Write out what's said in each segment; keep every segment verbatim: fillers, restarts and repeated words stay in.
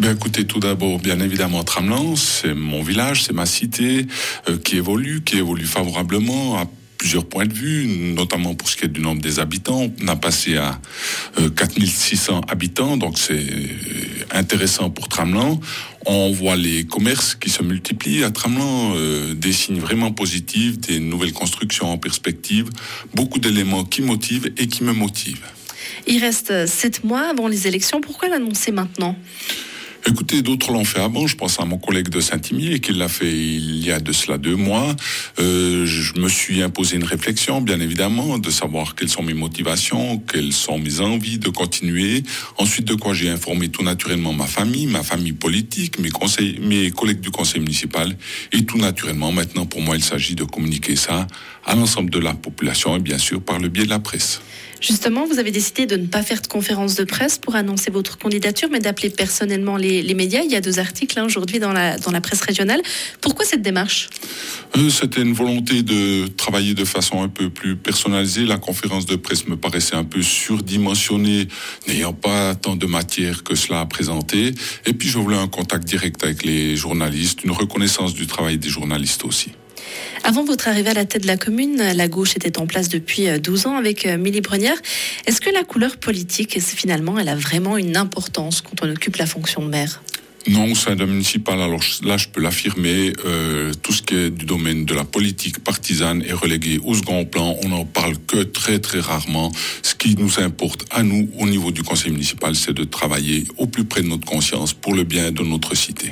Ben écoutez, tout d'abord, bien évidemment, Tramelan, c'est mon village, c'est ma cité euh, qui évolue, qui évolue favorablement à plusieurs points de vue, notamment pour ce qui est du nombre des habitants. On a passé à euh, quatre mille six cents habitants, donc c'est intéressant pour Tramelan. On voit les commerces qui se multiplient à Tramelan, euh, des signes vraiment positifs, des nouvelles constructions en perspective, beaucoup d'éléments qui motivent et qui me motivent. Il reste sept mois avant les élections. Pourquoi l'annoncer maintenant ? Écoutez, d'autres l'ont fait avant. Je pense à mon collègue de Saint-Imier qui l'a fait il y a de cela deux mois. Euh, je me suis imposé une réflexion, bien évidemment, de savoir quelles sont mes motivations, quelles sont mes envies de continuer. Ensuite, de quoi j'ai informé tout naturellement ma famille, ma famille politique, mes conseils, mes collègues du conseil municipal. Et tout naturellement, maintenant, pour moi, il s'agit de communiquer ça à l'ensemble de la population et bien sûr par le biais de la presse. Justement, vous avez décidé de ne pas faire de conférence de presse pour annoncer votre candidature, mais d'appeler personnellement les, les médias. Il y a deux articles hein, aujourd'hui dans la, dans la presse régionale. Pourquoi cette démarche ? euh, C'était une volonté de travailler de façon un peu plus personnalisée. La conférence de presse me paraissait un peu surdimensionnée, n'ayant pas tant de matière que cela à présenter. Et puis je voulais un contact direct avec les journalistes, une reconnaissance du travail des journalistes aussi. Avant votre arrivée à la tête de la commune, la gauche était en place depuis douze ans avec Milly Brenière. Est-ce que la couleur politique, finalement, elle a vraiment une importance quand on occupe la fonction de maire ? Non, au sein d'un municipal, alors là je peux l'affirmer, euh, tout ce qui est du domaine de la politique partisane est relégué au second plan. On n'en parle que très très rarement. Ce qui nous importe à nous, au niveau du conseil municipal, c'est de travailler au plus près de notre conscience pour le bien de notre cité.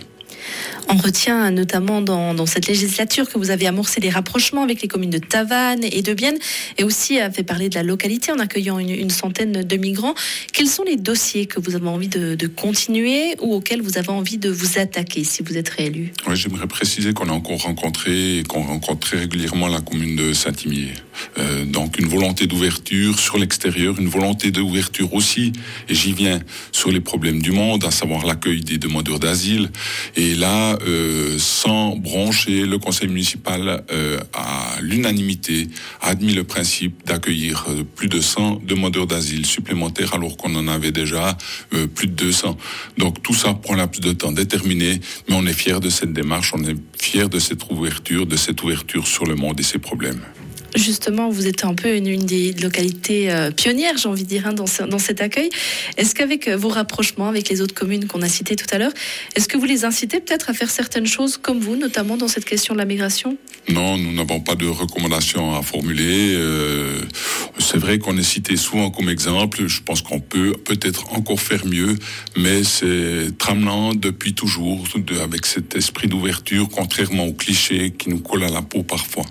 On retient notamment dans, dans cette législature que vous avez amorcé des rapprochements avec les communes de Tavannes et de Bienne et aussi a fait parler de la localité en accueillant une, une centaine de migrants. Quels sont les dossiers que vous avez envie de, de continuer ou auxquels vous avez envie de vous attaquer si vous êtes réélu ? Oui, j'aimerais préciser qu'on a encore rencontré et qu'on rencontre très régulièrement la commune de Saint-Imier. Euh, donc une volonté d'ouverture sur l'extérieur, une volonté d'ouverture aussi, et j'y viens, sur les problèmes du monde, à savoir l'accueil des demandeurs d'asile. Et là, euh, sans broncher, le conseil municipal euh, à l'unanimité a admis le principe d'accueillir euh, plus de cent demandeurs d'asile supplémentaires alors qu'on en avait déjà euh, plus de deux cents. Donc tout ça prend un laps de temps déterminé, mais on est fiers de cette démarche, on est fiers de cette ouverture, de cette ouverture sur le monde et ses problèmes. Justement, vous êtes un peu une, une des localités euh, pionnières, j'ai envie de dire, hein, dans, ce, dans cet accueil. Est-ce qu'avec vos rapprochements avec les autres communes qu'on a citées tout à l'heure, est-ce que vous les incitez peut-être à faire certaines choses comme vous, notamment dans cette question de la migration ? Non, nous n'avons pas de recommandations à formuler. Euh, c'est vrai qu'on est cité souvent comme exemple. Je pense qu'on peut peut-être encore faire mieux, mais c'est Tramelan depuis toujours, de, avec cet esprit d'ouverture, contrairement aux clichés qui nous collent à la peau parfois.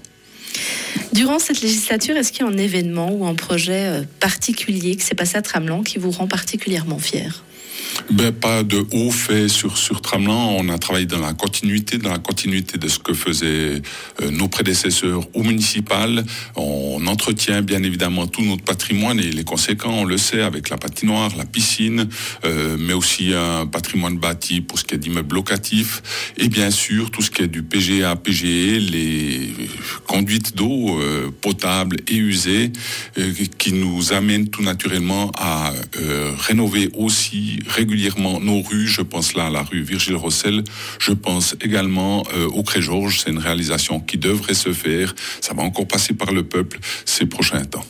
Durant cette législature, est-ce qu'il y a un événement ou un projet particulier qui s'est passé à Tramelan qui vous rend particulièrement fier ? Ben, pas de haut fait sur, sur Tramelan. On a travaillé dans la continuité, dans la continuité de ce que faisaient euh, nos prédécesseurs au municipal. On entretient bien évidemment tout notre patrimoine et les conséquents, on le sait, avec la patinoire, la piscine, euh, mais aussi un patrimoine bâti pour ce qui est d'immeubles locatifs. Et bien sûr, tout ce qui est du P G A, P G E, les conduites d'eau euh, potables et usées, euh, qui nous amènent tout naturellement à euh, rénover aussi régulièrement nos rues. Je pense là à la rue Virgile Rossel. Je pense également euh, au Cré-Georges. C'est une réalisation qui devrait se faire. Ça va encore passer par le peuple ces prochains temps.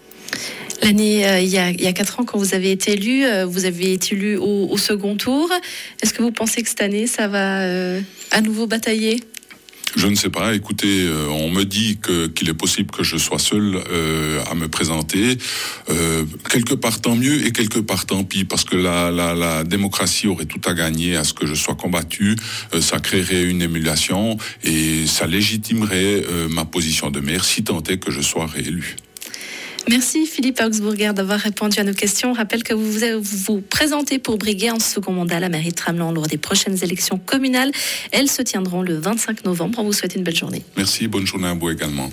L'année, euh, il y a, il y a quatre ans, quand vous avez été élu, euh, vous avez été élu au, au second tour. Est-ce que vous pensez que cette année, ça va euh, à nouveau batailler ? Je ne sais pas. Écoutez, euh, on me dit que qu'il est possible que je sois seul euh, à me présenter. Euh, quelque part tant mieux et quelque part tant pis, parce que la, la, la démocratie aurait tout à gagner à ce que je sois combattu. Euh, ça créerait une émulation et ça légitimerait euh, ma position de maire si tant est que je sois réélu. Merci Philippe Augsburger d'avoir répondu à nos questions. On rappelle que vous vous, vous présentez pour briguer en second mandat à la mairie de Tramelan lors des prochaines élections communales. Elles se tiendront le vingt-cinq novembre. On vous souhaite une belle journée. Merci, bonne journée à vous également.